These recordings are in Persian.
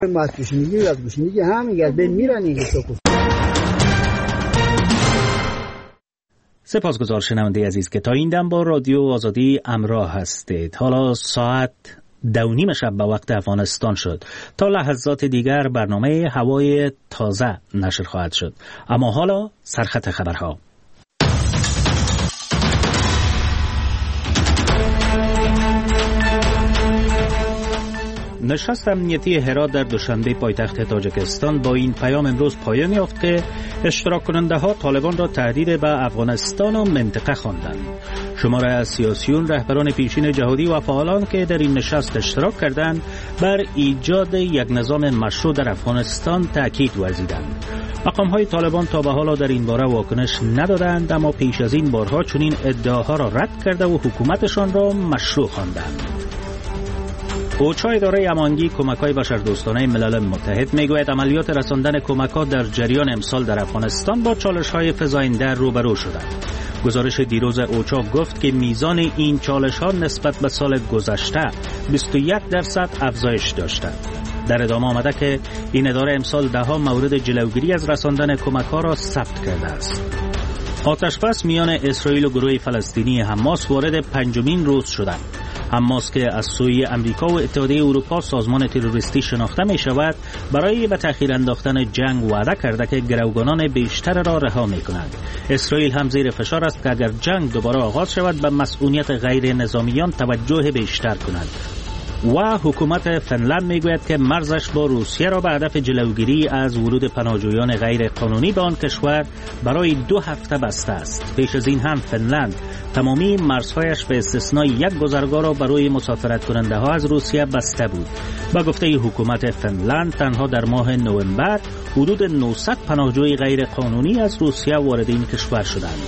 ما از گوشنگی هم میگه بین میرن این سوکو. سپاسگزار شنونده عزیز که تا این دم با رادیو آزادی همراه هستید. حالا ساعت 2:30 شب به وقت افغانستان شد. تا لحظات دیگر برنامه هوای تازه نشر خواهد شد. اما حالا سرخط خبرها. نشست امنیتی هرات در دوشنبه پایتخت تاجیکستان با این پیام امروز پایان یافت که اشتراک کننده ها طالبان را تهدید به افغانستان و منطقه خواندند. شماره از سیاسیون، رهبران پیشین جهادی و فعالان که در این نشست اشتراک کردند بر ایجاد یک نظام مشروع در افغانستان تاکید ورزیدند. مقام‌های طالبان تا به حال در این باره واکنش ندادند، اما پیش از این بارها چنین ادعاها را رد کرده و حکومتشان را مشروع خواندند. اوچا اداره امانگی کمک‌های بشردوستانه ملل متحد میگوید عملیات رساندن کمک‌ها در جریان امسال در افغانستان با چالش‌های فزاینده روبرو شدند. گزارش دیروز اوچا گفت که میزان این چالش‌ها نسبت به سال گذشته 21% افزایش داشته. در ادامه آمده که این اداره امسال ده‌ها مورد جلوگیری از رساندن کمک‌ها را ثبت کرده است. آتش‌بس میان اسرائیل و گروه فلسطینی حماس وارد 5مین روز شده. حماس که از سوی امریکا و اتحادیه اروپا سازمان تروریستی شناخته می شود، برای به تأخیر انداختن جنگ وعده کرده که گروگانان بیشتر را رها می کند. اسرائیل هم زیر فشار است که اگر جنگ دوباره آغاز شود به مسئولیت غیر نظامیان توجه بیشتر کند. و حکومت فنلند میگوید که مرزش با روسیه را به هدف جلوگیری از ورود پناهجویان غیر قانونی به آن کشور برای 2 هفته بسته است. پیش از این هم فنلند تمامی مرزهایش به استثنای یک گذرگاه را برای مسافرت کننده ها از روسیه بسته بود. با گفته حکومت فنلند تنها در ماه نوامبر حدود 900 پناهجوی غیر قانونی از روسیه وارد این کشور شدند.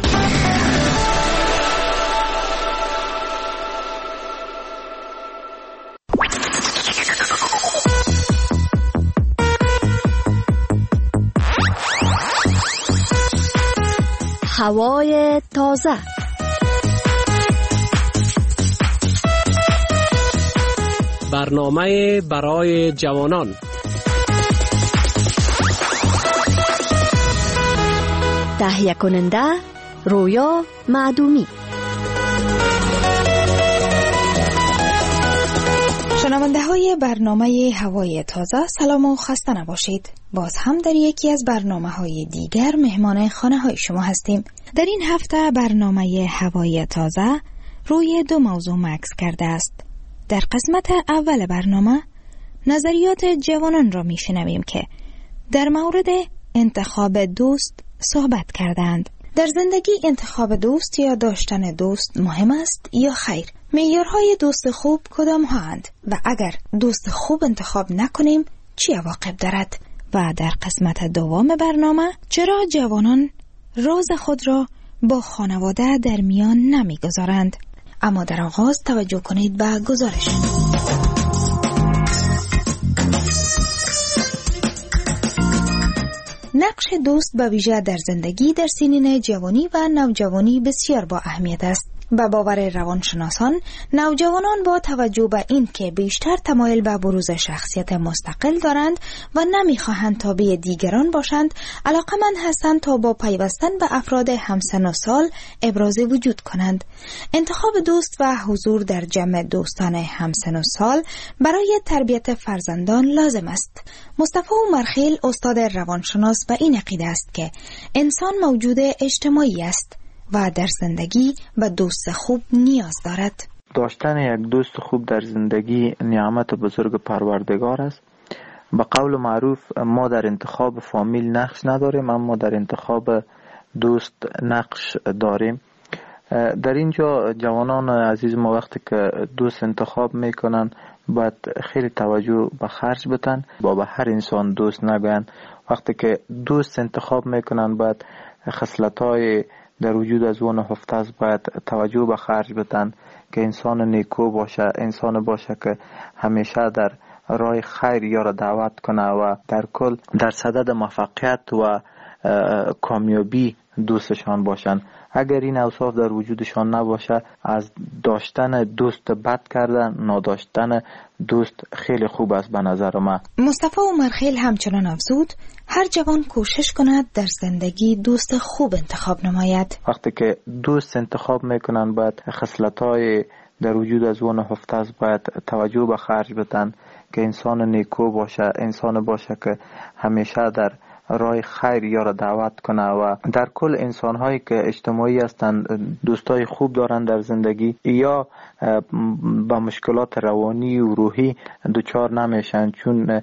هوای تازه. برنامه برای جوانان. تهیه کننده رویا معدومی. شنونده های برنامه هوای تازه، سلام و خسته نباشید. باز هم در یکی از برنامه های دیگر مهمان خانه های شما هستیم. در این هفته برنامه هوای تازه روی 2 موضوع مکث کرده است. در قسمت اول برنامه نظریات جوانان را می شنویم که در مورد انتخاب دوست صحبت کردند. در زندگی انتخاب دوست یا داشتن دوست مهم است یا خیر؟ معیارهای دوست خوب کدام هستند و اگر دوست خوب انتخاب نکنیم چه عواقب دارد؟ و در قسمت دوم برنامه چرا جوانان راز خود را با خانواده در میان نمیگذارند؟ اما در آغاز توجه کنید به گزارش. نقش دوست به ویژه در زندگی در سنین جوانی و نوجوانی بسیار با اهمیت است. به باور روانشناسان، نوجوانان با توجه به این که بیشتر تمایل به بروز شخصیت مستقل دارند و نمیخواهند تابع دیگران باشند، علاقمند هستند تا با پیوستن به افراد همسن و سال ابراز وجود کنند. انتخاب دوست و حضور در جمع دوستان همسن و سال برای تربیت فرزندان لازم است. مصطفی عمرخیل استاد روانشناس به این عقیده است که انسان موجود اجتماعی است و در زندگی به دوست خوب نیاز دارد. داشتن یک دوست خوب در زندگی نعمت بزرگ پروردگار است. به قول معروف ما در انتخاب فامیل نقش نداریم، اما در انتخاب دوست نقش داریم. در اینجا جوانان عزیز ما وقتی که دوست انتخاب میکنن باید خیلی توجه به خرج بدن. با به هر انسان دوست نگوین. وقتی که دوست انتخاب میکنن باید خصلت‌های در وجود از اون حفظ باید توجه به خرج بدن که انسان نیکو باشه، انسان باشه که همیشه در راه خیر یا را دعوت کنه و در کل در صدد موفقیت و کامیابی دوستشان باشن. اگر این اوصاف در وجودشان نباشه، از داشتن دوست بد کردن، نداشتن دوست خیلی خوب است به نظر من. مصطفی عمرخیل همچنان افزود هر جوان کوشش کند در زندگی دوست خوب انتخاب نماید. وقتی که دوست انتخاب میکنن باید خصلت‌های در وجود از اون هفته است باید توجه به خرج بدن که انسان نیکو باشه، انسان باشه که همیشه در راه خیر یا را دعوت کنه و در کل انسان هایی که اجتماعی هستند دوستای خوب دارن در زندگی یا با مشکلات روانی و روحی دچار نمیشن، چون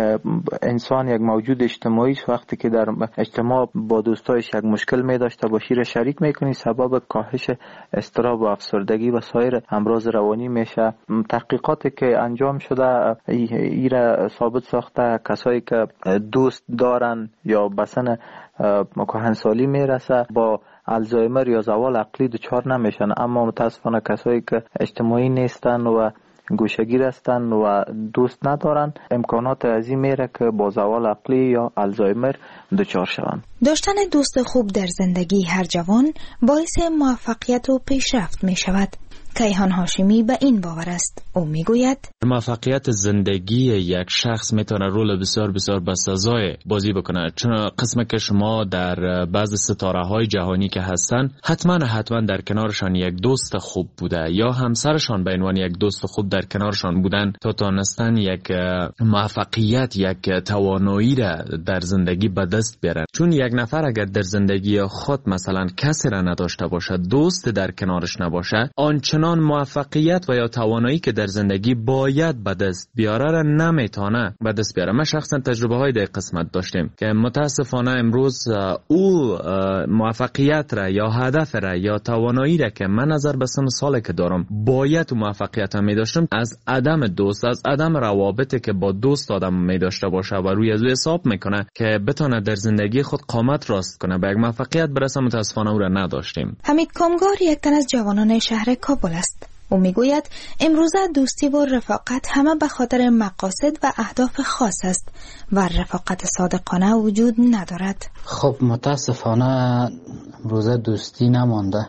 انسان یک موجود اجتماعی است. وقتی که در اجتماع با دوستایش یک مشکل می داشته باشی را شریک میکنی، سبب کاهش اضطراب و افسردگی و سایر امراض روانی میشه. تحقیقاتی که انجام شده ایره ثابت ساخته کسایی که دوست دارن یا بسن کهنسالی میرسه با الزایمر یا زوال عقلی دچار نمیشن، اما متاسفانه کسایی که اجتماعی نیستن و گوشگیر هستن و دوست ندارن امکانات عظیم میره که با زوال عقلی یا الزایمر دچار شوند. داشتن دوست خوب در زندگی هر جوان باعث موفقیت و پیشرفت می شود. کیهان هاشمی به این باور است. او میگوید موفقیت زندگی یک شخص میتونه رول بسیار بسیار بسزای بازی بکنه، چون قسم که شما در بعض ستاره های جهانی که هستن حتما در کنارشان یک دوست خوب بوده یا همسرشان به عنوان یک دوست خوب در کنارشان بودن تا تونستن یک موفقیت، یک توانایی را در زندگی به دست بیارن. چون یک نفر اگر در زندگی خود مثلا کسی را نداشته باشه، دوست در کنارش نباشه، آنچنان موفقیت و یا توانایی که در زندگی باید به دست بیاره را نمیتونه به دست بیاره. ما شخصا تجربه های در قسمت داشتیم که متاسفانه امروز او موفقیت را یا هدف را یا توانایی را که من نظر به سن سالی که دارم باید موفقیت را می داشتم، از عدم دوست، از عدم روابطی که با دوست آدم می داشته باشه و روی از او حساب میکنه که بتونه در زندگی خود قامت راست کنه به یک موفقیت برسه، متاسفانه او را نداشتیم. حمید کامگار یک تن از جوانان شهر کابل است. او میگوید امروزه دوستی و رفاقت همه به خاطر مقاصد و اهداف خاص است و رفاقت صادقانه وجود ندارد. خب متاسفانه امروزه دوستی نمانده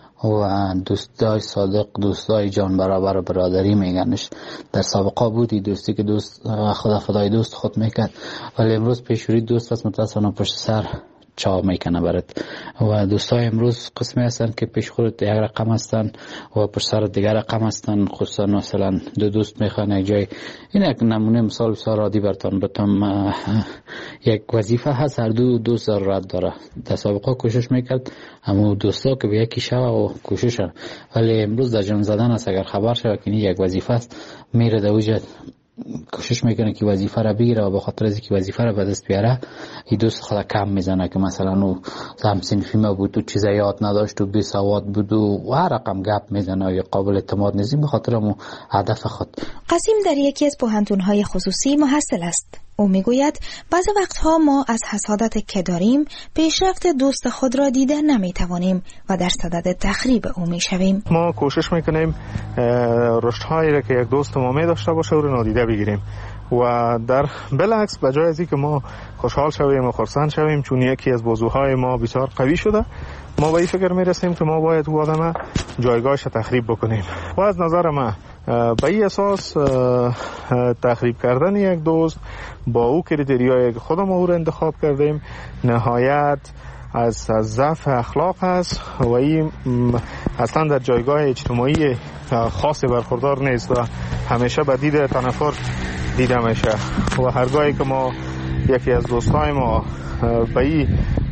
و دوستای صادق، دوستای جان برابر برادری میگنش. در سابقه بودی دوستی که دوست خدا فدای دوست خود میکرد، ولی امروز پیشوری دوست است متاسفانه پشت سر چاو میکنه برات. و دوستای امروز قسمی هستن که پیش خودت یک رقم هستن و پشت سر دیگر رقم هستن. خصوصا مثلا دو دوست میخوان یک جای، این یک نمونه مثال بسیار عادی براتون بتم. یک وظیفه هست، هر دو دوست ضرورت داره. در سابقه کوشش میکرد اما دوستا که به یکی شو و کوششن، ولی امروز در جان زدن است. اگر خبر شد که یک وظیفه است میره در وجه کوشش میکنه که وظیفه را بگیره و به خاطر از اینکه وظیفه را به دست بیاره این دوست خود کم میزنه که مثلا او هم صنفی ما بود و چیزا یاد نداشت و بی سواد بود و هر رقم گپ میزنه یا قابل اعتماد نیست به خاطر مو هدف خود. قاسم در یکی از پوهنتون‌های خصوصی محصل است. او میگوید بعضی وقتها ما از حسادت که داریم پیشرفت دوست خود را دیده نمیتوانیم و در صدد تخریب او میشویم. ما کوشش میکنیم رشدهایی را که یک دوست ما می داشته باشه او را نادیده بگیریم و در بالعکس به جای از اینکه ما خوشحال شویم و خرسند شویم چون یکی از بازوهای ما بسیار قوی شده، ما به این فکر میرسیم که ما باید او آدم جایگاهش تخریب بکنیم و از نظر من به این اساس تخریب کردن یک دوست با او کریتریایی که خودم او را انتخاب کردیم نهایت از ضعف اخلاق است و این اصلا در جایگاه اجتماعی خاصی برخوردار نیست و همیشه به دید تنفر دیده میشه و هرگاهی که ما یکی از دوستای ما به این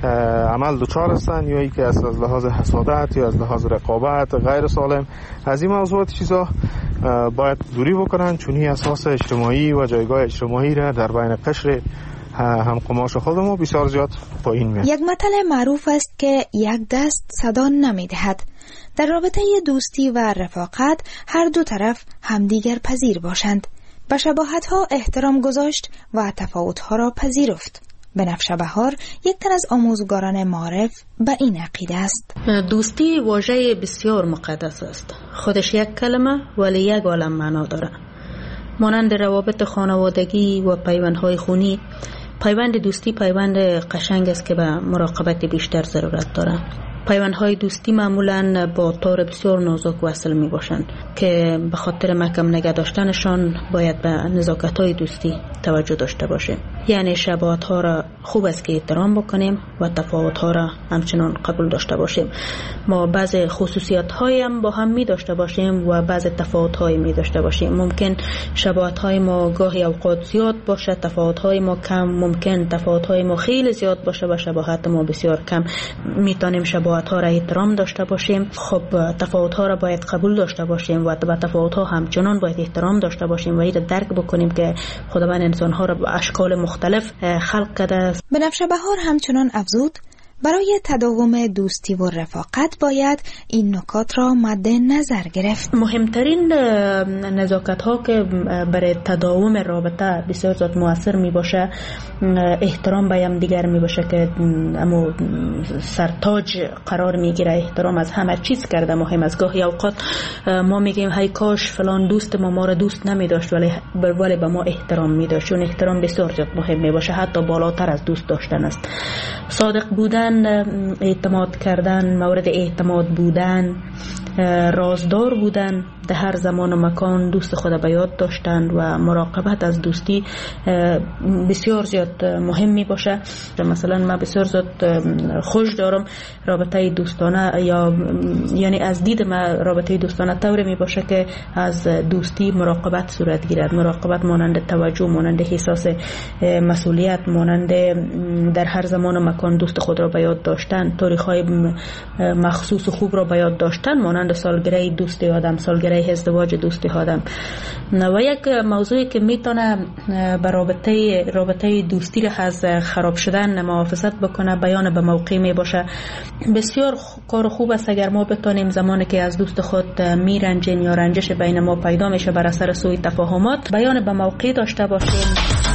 عمل دچار هستن یا که از لحاظ حسادت یا از لحاظ رقابت غیر سالم از این موضوعات چیزا باید دوری بکنن، چون این اساس اجتماعی و جایگاه اجتماعی را در بین قشر هم قماش خودمون بسیار زیاد پایین میاد. یک متل معروف است که یک دست صدا نمیدهد. در رابطه دوستی و رفاقت هر دو طرف همدیگر پذیر باشند، به شباهت‌ها احترام گذاشت و تفاوت‌ها را پذیرفت. بنفشه بهار یک تن از آموزگاران معارف به این عقیده است. دوستی واژه بسیار مقدس است. خودش یک کلمه ولی یک عالم معنا داره. مانند روابط خانوادگی و پیوندهای خونی، پیوند دوستی پیوند قشنگ است که به مراقبت بیشتر ضرورت داره. پیوندهای دوستی معمولا با طور بسیار نازک وصل می باشند که به خاطر محکم نگه داشتنشان باید به نزاکت‌های دوستی توجه داشته باشیم. یعنی شباهت‌ها را خوب است که احترام بکنیم و تفاوت‌ها را همچنان قبول داشته باشیم. ما بعض خصوصیت‌های هم با هم می داشته باشیم و بعض تفاوت‌های می داشته باشیم. ممکن شباهت‌های ما گاهی اوقات زیاد باشه، تفاوت‌های ما کم، ممکن تفاوت‌های ما خیلی زیاد باشه و شباهت ما بسیار کم. میتونیم شباهت‌ها را احترام داشته باشیم. خب تفاوت‌ها را باید قبول داشته باشیم و به تفاوت‌ها همچنان باید احترام داشته باشیم و این درک بکنیم که خداوند انسان‌ها را به اشکال مختلف خلق کرده است. بنفشه بهار همچنان افزود برای تداوم دوستی و رفاقت باید این نکات را مد نظر گرفت. مهمترین نزاکت ها که برای تداوم رابطه بسیار زیاد مؤثر می باشه احترام به هم دیگر می باشه که اما سرتاج قرار می گیره. احترام از همه چیز کرده مهم است. گاهی اوقات ما میگیم هی کاش فلان دوست ما را دوست نمی داشت ولی به ما احترام می داشت. چون احترام بسیار زیاد مهم می باشه، حتی بالاتر از دوست داشتن است. صادق بودن، اعتماد کردن، مورد اعتماد بودن، رازدار بودن، در هر زمان و مکان دوست خود به یاد داشتن و مراقبت از دوستی بسیار زیاد مهم می باشه. مثلا من بسیار زیاد خوش دارم رابطه دوستانه یعنی از دید من رابطه دوستانه طوری می باشه که از دوستی مراقبت صورت گیرد. مراقبت مانند توجه، مانند احساس مسئولیت، مانند در هر زمان و مکان دوست خود را به یاد داشتن، تاریخ‌های مخصوص و خوب را به یاد داشتن، مانند سالگره دوست آدم، سالگره ازدواج دوست آدم. و یک موضوعی که میتونه به رابطه دوستی را از خراب شدن محافظت بکنه بیان به موقع می باشه. بسیار کار خوب است اگر ما بتونیم زمانی که از دوست خود میرنجیم یا رنجش بین ما پیدا میشه بر اثر سوء تفاهمات بیان به موقع داشته باشیم.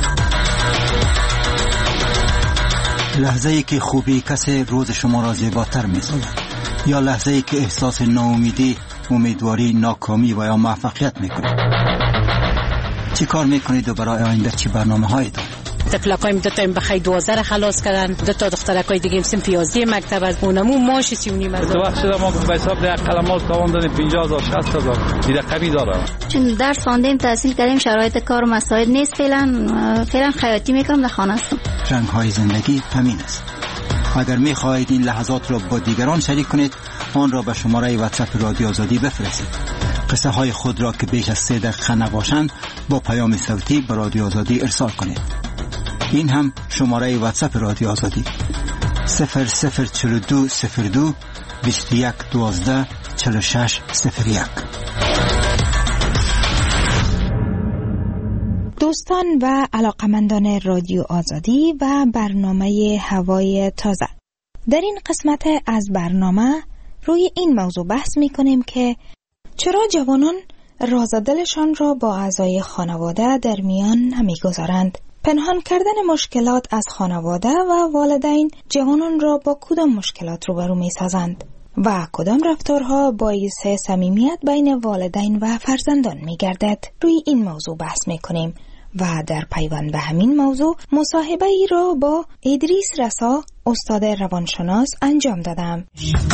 لحظه‌ای که خوبی کسی روز شما را زیباتر می‌سازد یا لحظه‌ای که احساس ناامیدی، امیدواری، ناکامی و یا موفقیت می‌کنید. چی کار می‌کنید و برای آینده چی برنامه‌هایی دارید؟ تفلقایم دوتایم بخی 12 خلاص کردن، دو تا دخترکای دیگه هم سنف 11 مکتب از اونمو ماش 39 از. تو وقت شده ما به حساب ده قلمات تاوان دادیم 50000 60000 این رقمی داره. چون درس خواندیم تحصیل کردیم شرایط کار و مسائل نیست فعلا خیاطی میکنم در خانه هستم. رنگ‌های زندگی همین است. اگر می‌خواهید این لحظات را با دیگران شریک کنید آن را به شماره واتساپ رادیو آزادی بفرستید. قصه های خود را که بیش از 3 دقیقه نباشند با پیام صوتی به رادیو آزادی ارسال کنید. این هم شماره واتساپ رادیو آزادی 004202 21 12 46 01. دوستان و علاقمندان رادیو آزادی و برنامه هوای تازه، در این قسمت از برنامه روی این موضوع بحث می کنیم که چرا جوانان راز دلشان را با اعضای خانواده در میان نمی گذارند. پنهان کردن مشکلات از خانواده و والدین جوانان را با کدام مشکلات روبرو می سازند و کدام رفتارها باعث صمیمیت بین والدین و فرزندان می گردد. روی این موضوع بحث می کنیم و در پیوند به همین موضوع مصاحبه ای را با ادریس رسا استاد روانشناس انجام دادم.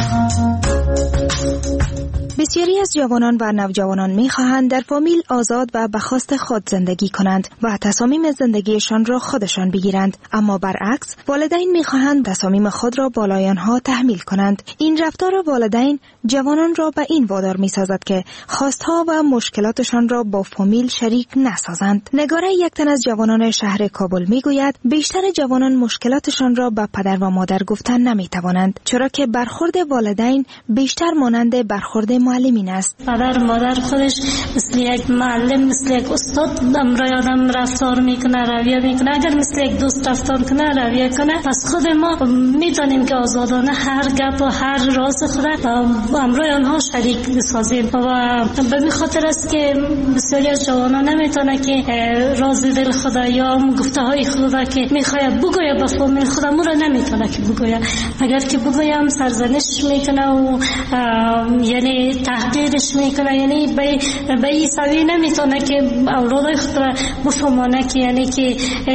بسیاری از جوانان و نوجوانان می‌خواهند در فامیل آزاد و به خواست خود زندگی کنند و تصامیم زندگیشان را خودشان بگیرند، اما برعکس والدین می‌خواهند تصامیم خود را بالای آنها تحمیل کنند. این رفتار والدین جوانان را به این وادار می‌سازد که خواستها و مشکلاتشان را با فامیل شریک نسازند. نگاره یک تن از جوانان شهر کابل می‌گوید بیشتر جوانان مشکلاتشان را به پدر و مادر گفتن نمی‌توانند، چرا که برخورد والدین بیشتر مانند برخورد معلمین است. پدر مادر خودش مثل یک معلم، مثل یک استاد امرای آدم رفتار میکنه، رویه میکنه. اگر مثل یک دوست رفتار کنه، رویه کنه، پس خود ما میتونیم که آزادانه هر گپ و هر راز خود امرای آنها شریک بسازیم. و به این خاطر است که بسیاری از جوانان نمیتونه که راز دل خود یا گفته های خود که میخواد بگویه به فامیل خود را نمیتونه که بگویه. اگر که بگویم سرزنش میکنه و یعنی تحقیرش میکنه، یعنی به این سوی نمیتونه که اولادای خود را بفهمانه که یعنی که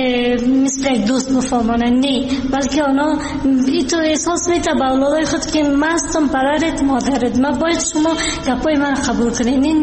مثل یک دوست بفهمانه، نه، بلکه اونا اینطور احساس میته به اولادای خود که مستم پدرت مادرت، ما باید شما گپای من قبول کنید.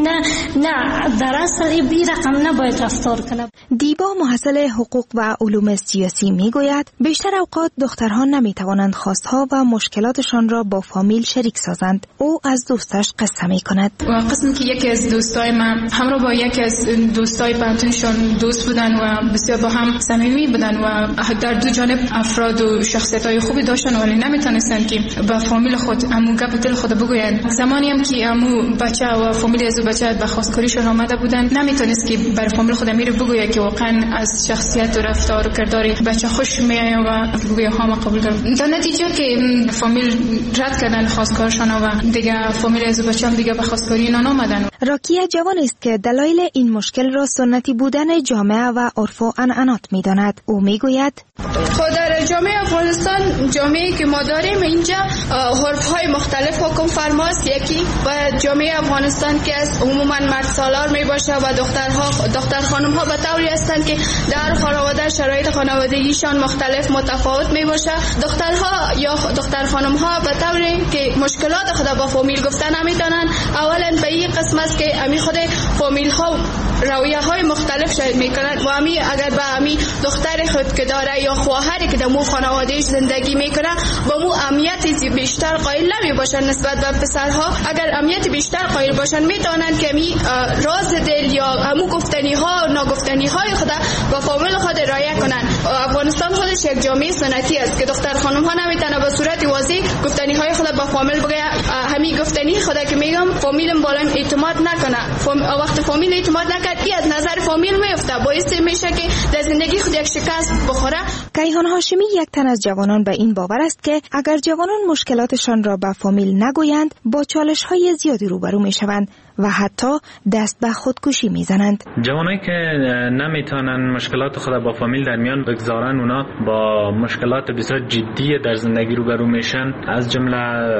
نه در اصل این رقم نباید رفتار کنه. دیبا محصل حقوق و علوم سیاسی میگوید بیشتر اوقات دخترها نمیتوانند خواستها و مشکلاتشان را با فامیل شریک سازند. او از دوستش قصه میکند. قسمی که یکی از دوستای من همراه با یکی از دوستای پنتونشون دوست بودن و بسیار با هم صمیمی بودن و در دو جانب افراد و شخصیت‌های خوبی داشتن، ولی نمیتونستن که با فامیل خود امو گپ دل خود بگوین. زمانی هم که امو بچه و فامیل از بچه به خواستگاریشون آمده بودن، نمیتونست که بر فامیل خود امیر بگوید که واقعا از شخصیت و رفتار و کردار بچه خوش میآید و بگوید ها ما قبول دارم. در نتیجه که فامیل رد کردن خواستگارشون و دیگه فامیل از بچه هم دیگه به خواستگاری اینا نامدن. راکیه جوان است که دلایل این مشکل را سنتی بودن جامعه و عرف و عنعنات می‌داند. او میگوید خود در جامعه افغانستان، جامعه‌ای که ما داریم اینجا عرف‌های مختلف حکم فرماست. یکی و جامعه افغانستان که از عموما مرد سالار میباشه و دختر خانم‌ها به طوری هستند که در خانواده شرایط خانوادگیشان مختلف متفاوت میباشه. دخترها یا دختر خانم‌ها به طوری که مشکلات خود با فامیل گفتن نمیتونن. اولا به این قسم است که امی خود فامیل‌ها رویه‌های مختلف شاید میکنن و امی اگر به امی دختر خود که داره یا خواهری که در مو خانوادهش زندگی میکنه با مو اهمیت بیشتر قائل نمیباشن نسبت به پسرها. اگر اهمیت بیشتر قائل باشن میتونن که امی راز دل یا همو گفتنی ها و ناگفتنی های خود با فامیل خود رعایت کنن. افغانستان خودش یک جامعه سنتی است که دختر خانم ها نمیتونه به صورت واضح گفتنی های خود با فامیل بگه. همین گفتنی خود که میگم فامیلم بالا اعتماد نکنه. وقت فامیل اعتماد نکرد این از نظر فامیل میفته، باعث میشه که در زندگی خود یک شکست بخوره. کیهان هاشمی یک تن از جوانان به این باور است که اگر جوانان مشکلاتشان را به فامیل نگویند با چالش‌های زیادی روبرو میشوند و حتی دست به خودکشی میزنند. جوانایی که نمیتونن مشکلات خود با فامیل در میان بگذارن، اونا با مشکلات بسیار جدی در زندگی روبرو میشن، از جمله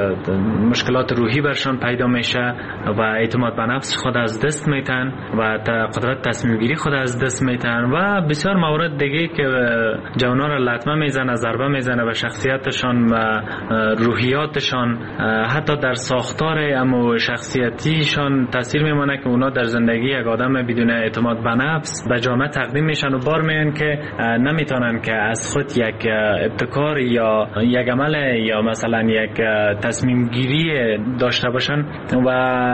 مشکلات روحی برشان پیدا میشه و اعتماد به نفس خود از دست میتن و قدرت تصمیم گیری خود از دست میتن و بسیار موارد دیگه که جوانان را لطمه میزنه، ضربه میزنه به شخصیتشان و روحیاتشان، حتی در ساختار اما شخصیتیشان تاثیر میمونه که اونا در زندگی یک آدم بدون اعتماد به نفس به جامعه تقدیم میشن و بار میان که نمیتونن که از خود یک ابتکار یا یک عمل یا مثلا یک تصمیم گیری داشته باشن و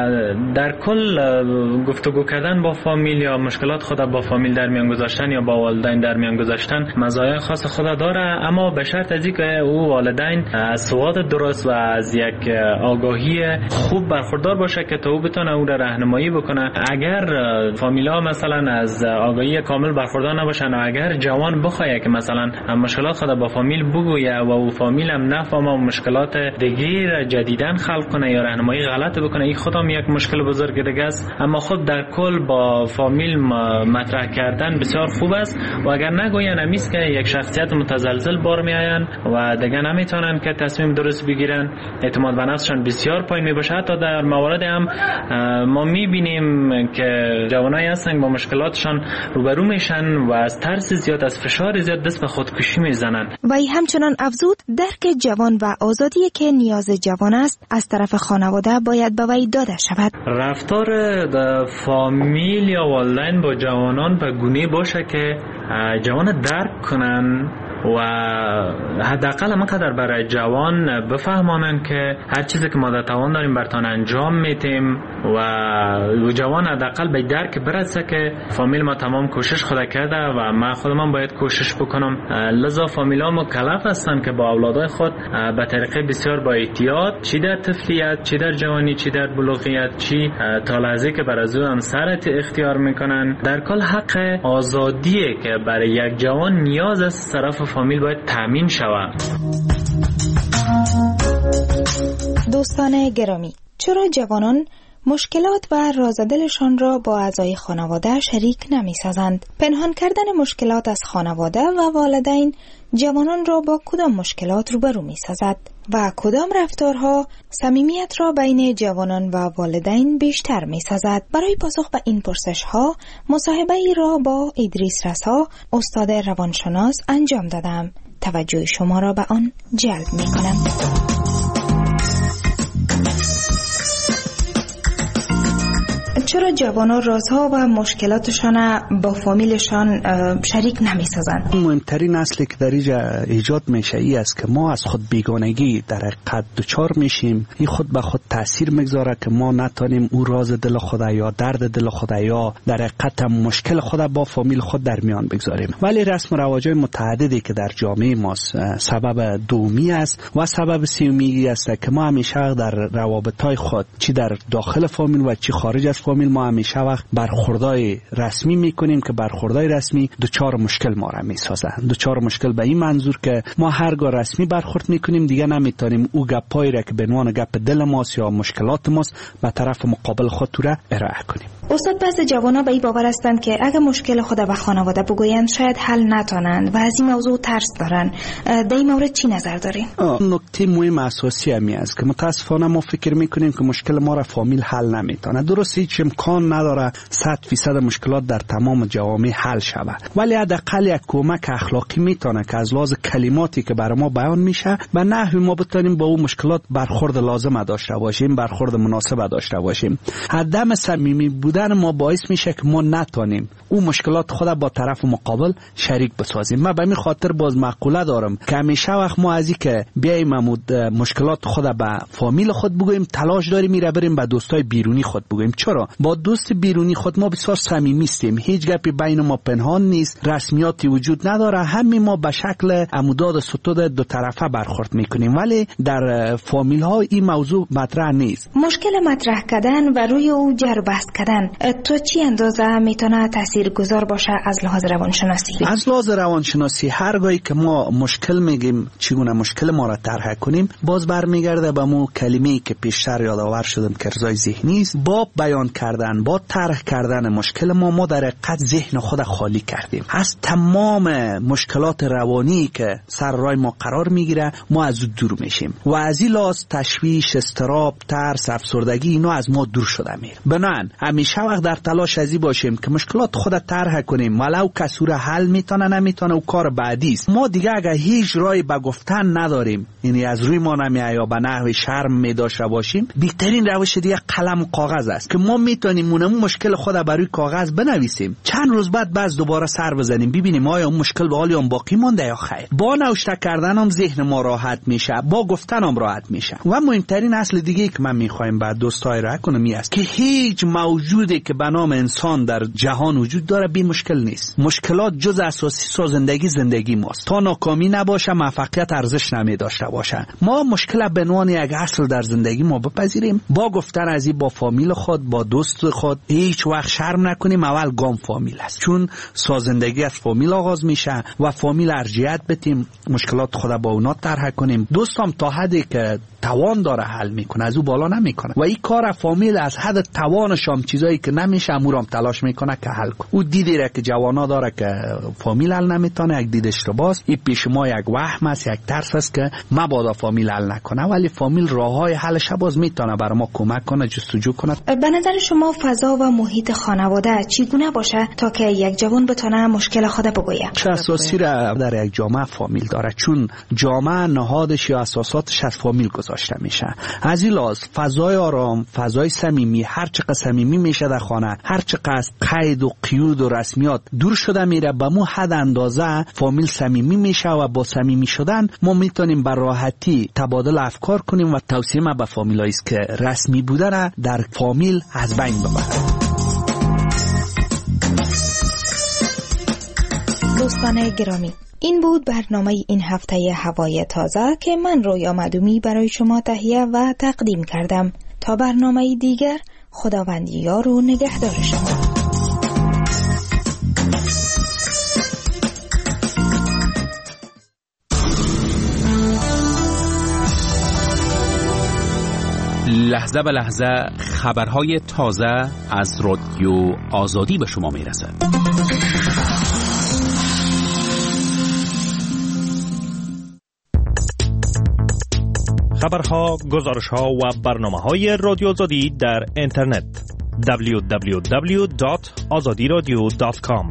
در کل گفتگو کردن با فامیل یا مشکلات خود با فامیل در میان گذاشتن یا با والدین در میان گذاشتن مزایای خاص خود داره، اما به شرط از اینکه او والدین از سواد درست و از یک آگاهی خوب برخوردار باشه که تا او بتونه او را راهنمایی بکنه. اگر فامیلا مثلا از آگاهی کامل برخوردار نباشن و اگر جوان بخواد که مثلا مشکلات خود با فامیل بگویه و او فامیل هم نفهمه و مشکلات دیگه جدیدن خلق کنه یا راهنمایی غلط بکنه، این خودم یک مشکل بزرگ دیگه است. اما خود در کل با فامیل مطرح کردن بسیار خوب است و اگر نگوین همیست که یک شخصیت متزلزل بار میآین و دیگه نمیتونن که تصمیم درست بگیرن، اعتماد به نفسشان بسیار پایین میباشه. حتی در موارد هم ما میبینیم که جوانایی هستن با مشکلاتشان روبرو میشن و از ترس زیاد، از فشار زیاد دست به خودکشی میزنن. و ای همچنان افزود درک جوان و آزادی که نیاز جوان است از طرف خانواده باید به وی داده شود. رفتار فامیل یا والدین با جوانان به گونه باشه که جوان درک کنن و حداقل همقدر برای جوان بفهمانن که هر چیزی که ما در توان داریم برتان انجام میتیم و جوان حداقل به درک برسه که فامیل ما تمام کوشش خود کرده و من خودم باید کوشش بکنم. لذا فامیلا مکلف هستن که با اولادای خود به طریقه بسیار با احتیاط، چی در طفلیت، چی در جوانی، چی در بلوغیت، چی تا لحظه که بر از او همسرت اختیار میکنن، در کل حق آزادیه که برای یک جوان نیاز است طرف فامیل باید تامین شود. دوستان گرامی، چرا جوانان مشکلات و رازدلشان را با اعضای خانواده شریک نمی‌سازند. پنهان کردن مشکلات از خانواده و والدین جوانان را با کدام مشکلات روبرو می‌سازد و کدام رفتارها صمیمیت را بین جوانان و والدین بیشتر می‌سازد؟ برای پاسخ به این پرسش‌ها مصاحبه‌ای را با ادریس رسا، استاد روانشناس انجام دادم. توجه شما را به آن جلب می‌کنم. چرا جوانان رازها و مشکلاتشان با فامیلشان شریک نمی‌سازند؟ مهمترین اصلی که در اینجا ایجاد میشه ای است که ما از خود بیگانگی در حقیقت دچار میشیم. این خود به خود تاثیر میگذاره که ما نتونیم او راز دل خود یا درد دل خود یا در حقیقت مشکل خود با فامیل خود در میان بگذاریم. ولی رسم و رواج‌های متعددی که در جامعه ما سبب دومی است و سبب سومی است که ما همیشه در روابط‌های خود چی در داخل فامیل و چی خارج از فامیل ما همیشه وقت برخوردای رسمی میکنیم که برخوردای رسمی دوچار مشکل ما را میسازه. دوچار مشکل به این منظور که ما هرگاه رسمی برخورد میکنیم دیگه نمیتونیم او گپایی را که به عنوان گپ دل ماست یا مشکلات ماست به طرف مقابل خود را ارائه کنیم. استاد، بعضی جوانا به این باور هستند که اگه مشکل خود به خانواده بگویند شاید حل نتونند و از این موضوع ترس دارن. در این مورد چی نظر دارین؟ نکته مهم اساسی همی است که متاسفانه ما فکر میکنیم که مشکل ما را فامیل حل نمیتونه. درست هیچ امکان نداره 100% مشکلات در تمام جوامع حل شود، ولی حداقل یک کمک اخلاقی میتونه که از لحاظ کلماتی که برای ما بیان میشه و نحوی ما بتونیم با اون مشکلات برخورد لازم داشته باشیم، برخورد مناسب داشته باشیم. عدم صمیمی بودن ما باعث میشه که ما نتونیم اون مشکلات خود با طرف مقابل شریک بسازیم. من به این خاطر باز مقوله دارم که همیشه وقت ما از این که بیایم مشکلات خود به فامیل خود بگوییم تلاش داریم میره بریم به دوستای بیرونی خود بگوییم. چرا؟ با دوست بیرونی خود ما بسیار صمیمی هستیم، هیچ گپی بین ما پنهان نیست، رسمیاتی وجود نداره، همین ما به شکل عموداد ستود دو طرفه برخورد میکنیم. ولی در فامیل ها این موضوع مطرح نیست. مشکل مطرح کردن و روی او جر بحث کردن تو چی اندازه میتونه تاثیرگذار باشه از لحاظ روانشناسی؟ از لحاظ روانشناسی هرگاهی که ما مشکل میگیم چگونه مشکل ما را طرح کنیم باز برمیگرده به مو کلمه‌ای که پیشتر یادآور شدم که ارضای ذهنی است. با بیان کردن، با طرح کردن مشکل ما در حقیقت ذهن خود خالی کردیم از تمام مشکلات روانی که سر راه ما قرار میگیره. ما از او دور میشیم و از این لحاظ تشویش، اضطراب، ترس، افسردگی اینا از ما دور شده میره. بنابراین همیشه وقت در تلاش ازی باشیم که مشکلات خود طرح کنیم، ولو کسی را حل میتونه نمیتونه و کار بعدی است. ما دیگه اگه هیچ راهی به گفتن نداریم، یعنی از روی ما نمیاد یا به نحو شرم میداشته باشیم، بهترین روش دیگه قلم و کاغذ است که ما میتونیم اون مشکل خود بر روی کاغذ بنویسیم، چند روز بعد باز دوباره سر بزنیم ببینیم آیا اون مشکل به حال اون باقی مونده یا خیر. با نوشته کردن هم ذهن ما راحت میشه، با گفتن هم راحت میشه. و مهمترین اصل دیگه که من میخوایم بعد دوستای را کنم این است که هیچ موجودی که به نام انسان در جهان وجود داره بی مشکل نیست. مشکلات جز اساسی سازندگی زندگی ماست. تا ناکامی نباشه موفقیت ارزش نمی داشته باشه. ما مشکل به عنوان یک اصل در زندگی ما بپذیریم، با گفتن از این با فامیل خود، با دوست خود هیچ وقت شرم نکنیم. اول گام فامیل است، چون سازندگی از فامیل آغاز میشه و فامیل ارجحیت بدیم، مشکلات خود با اونا طرح کنیم. دوستم تا حدی که توان داره حل میکنه، از او بالا نمیکنه و این کار فامیل از حد توانش هم چیزایی که نمیشه امورم تلاش میکنه که حل کنه. او دیدی را که جوانا داره که فامیل حل نمیتونه، یک دیدش رو باز این پیش ما یک وهم است، یک ترس است که مبادا فامیل حل نکنه، ولی فامیل راههای حلش باز میتونه برای ما کمک کنه، جستجو کنه. به نظر شما فضا و محیط خانواده چگونه باشه تا که یک جوان بتونه مشکل خود بگویه؟ چه اساسی را در یک جامعه فامیل داره، چون جامعه نهادش یا اساساتش از فامیل گذاشته میشه. از این لحاظ فضای آرام، فضای صمیمی، هر چقدر صمیمی میشه در خانه، هر چقدر قید و قیود و رسمیات دور شده میره، به مو حد اندازه فامیل صمیمی میشه و با صمیمی شدن ما میتونیم به راحتی تبادل افکار کنیم و توصیه ما به فامیلایی است که رسمی بودن در فامیل از بین ببرن. دوستان گرامی، این بود برنامه این هفته هوای تازه که من رویا معدومی برای شما تهیه و تقدیم کردم. تا برنامه دیگر، خداوند یار و نگهدار شما. لحظه به لحظه خبرهای تازه از رادیو آزادی به شما میرسد. خبرها، گزارشها و برنامه‌های رادیو آزادی در اینترنت www.azadiradio.com.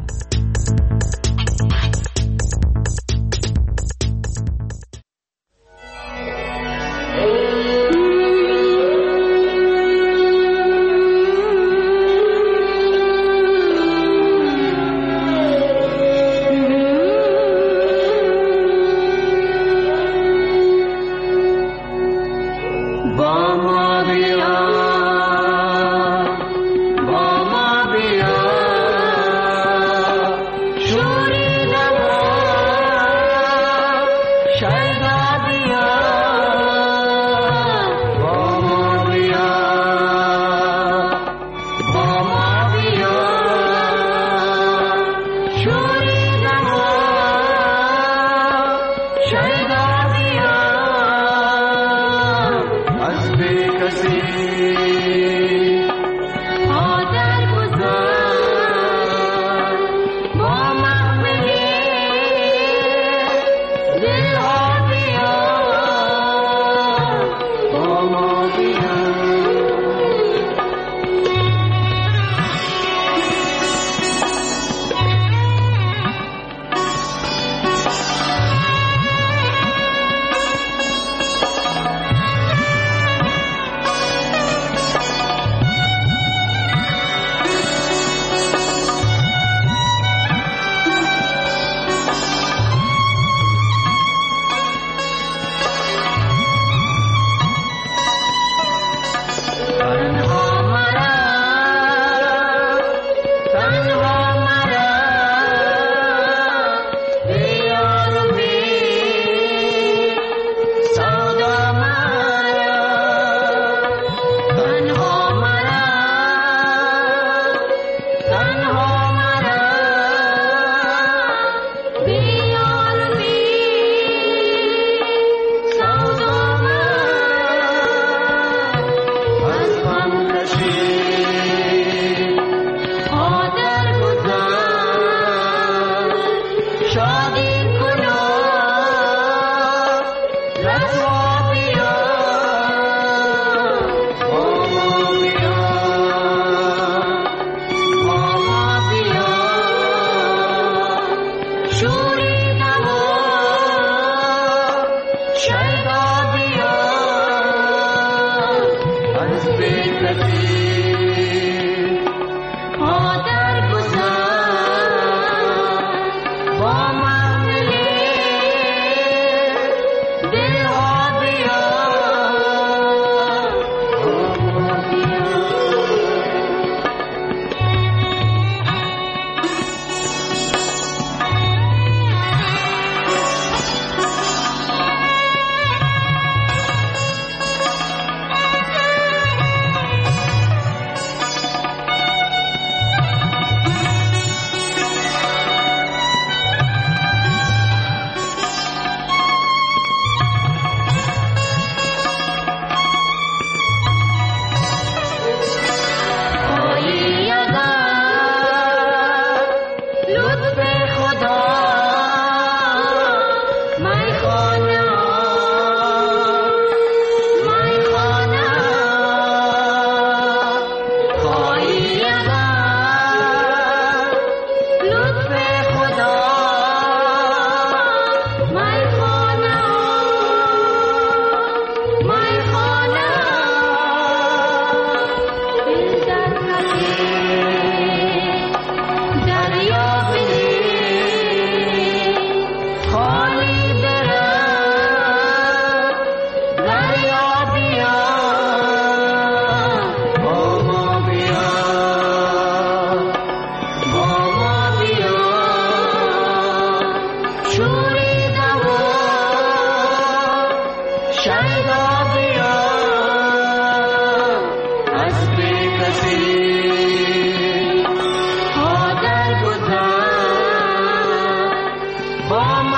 با